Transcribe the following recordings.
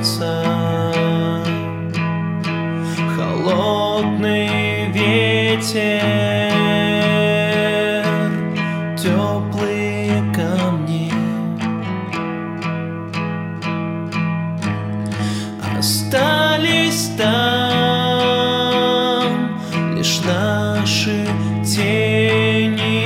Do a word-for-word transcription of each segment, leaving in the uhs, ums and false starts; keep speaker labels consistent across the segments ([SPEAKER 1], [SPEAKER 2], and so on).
[SPEAKER 1] сердца. Холодный ветер, теплые камни, остались там лишь наши тени.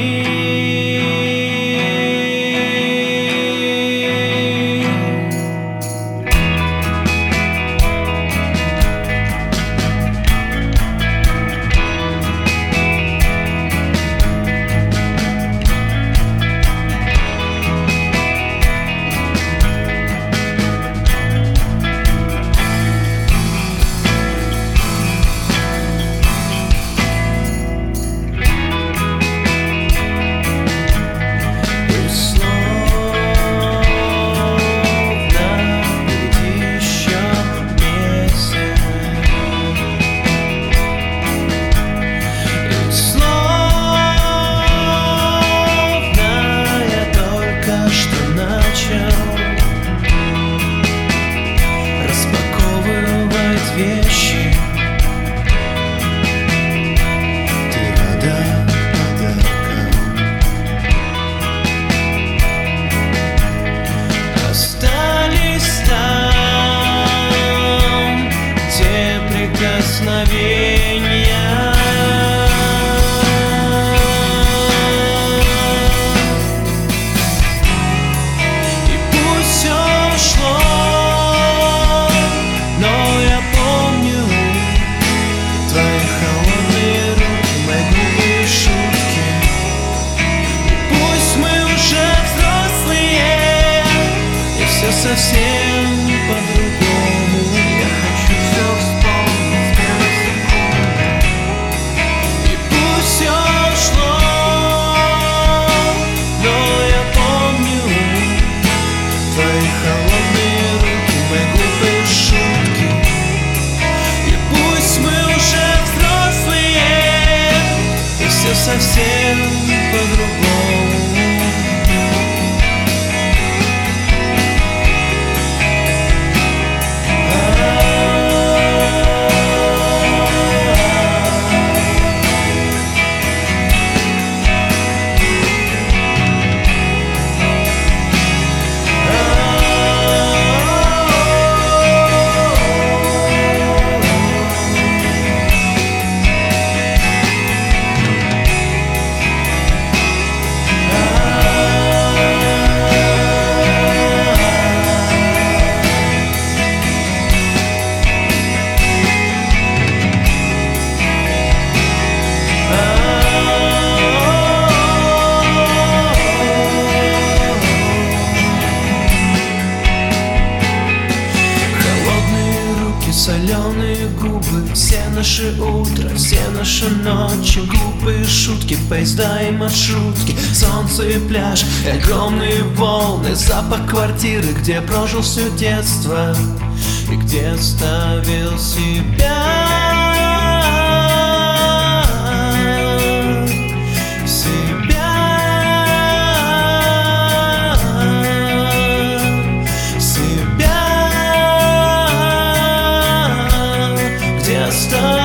[SPEAKER 1] Распаковывать вещи, ты рада подаркам. Остались там те прикосновения. Совсем по-другому. Я хочу все вспомнить первой секунды. И пусть все ушло, но я помню твои холодные руки, мои глупые шутки. И пусть мы уже взрослые, и все совсем по-другому. Соленые губы, все наши утра, все наши ночи, глупые шутки, поезда и маршрутки, солнце и пляж, и огромные волны, запах квартиры, где прожил все детство и где оставил себя. Stop.